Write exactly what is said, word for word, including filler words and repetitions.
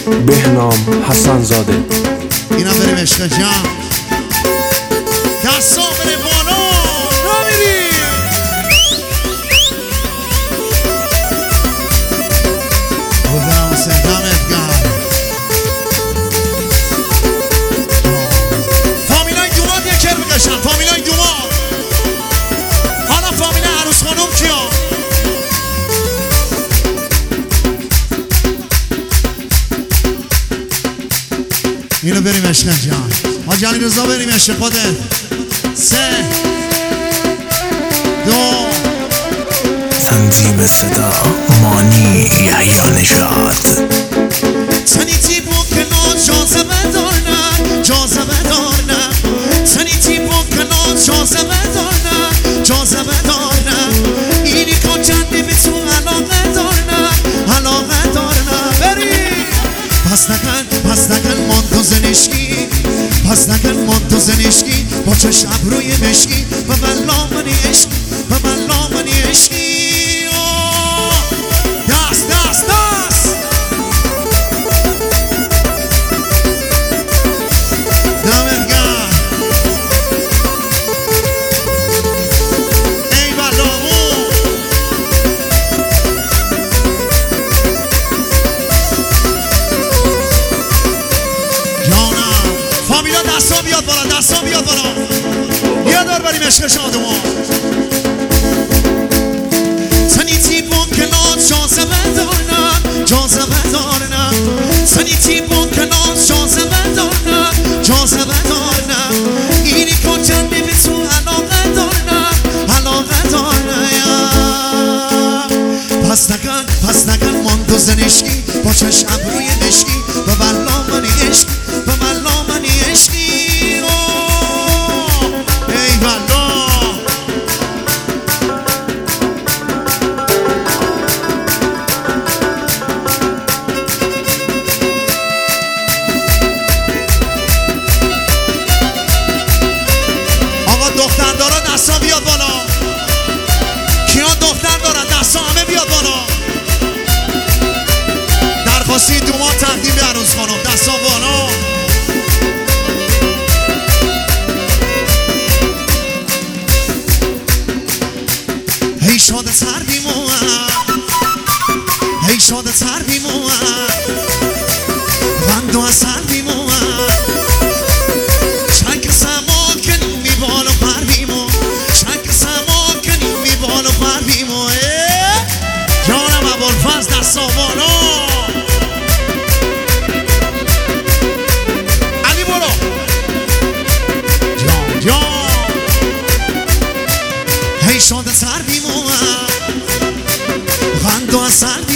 بهنام حسن زاده. اینا بریم عشق جان دستا بره بالا نمیری بودم سندمت گرد فامیلای دومات یک کر بکشن فامیلای دومات. حالا فامیل عروس خانم کیا؟ اینو بریم عشق جان حاج علی رضا بریم عشق خودت. سه دو تنظیم صدا مانی یحیی نژاد. سنیتی بکنات جاذبه دارن جاذبه دارن سنیتی بکنات جاذبه دارن جاذبه دارن اینی کجنده به تو علاقه دارن علاقه دارن. بریم پس نکن پس نکن ماندو زنشکی پس نکن ماندو زنشکی با چشم روی مشکی و بلا منی عشقی و بلا منی عشقی. دست دست دست دمت گرم ای بلامون. جانم فامیلا دستا بیاد بالا دستا بیاد بالا یه دار بریم عشق شادمان. سنیتی بکنات جاذبه دارن جاذبه دارن سنیتی بکنات جاذبه دارن جاذبه دارن اینی کجنده به تو علاقه دارن علاقه دارن. پس نکن پس نکن ماندو زنشکی با چشم روی مشکی و بلا منی عشقی و بلا منی عشقی. ای بلا آقا دختر دارا دستا بیاد بالا. کیا دختر دارن دستا همه بیاد بالا. درخواستی دوما تقدیم به عروس خانم دستا بالا. هی شاده تر بیموم هی شاده تر بیموم بندو از سر بیموم شک سما کنی می بالو پر بیمو شک سما کنی می بالو پر بیمو. جانم ابوالفضل دستا بالا. علی برو جان جان هی شاده تر بیموم بندو از سر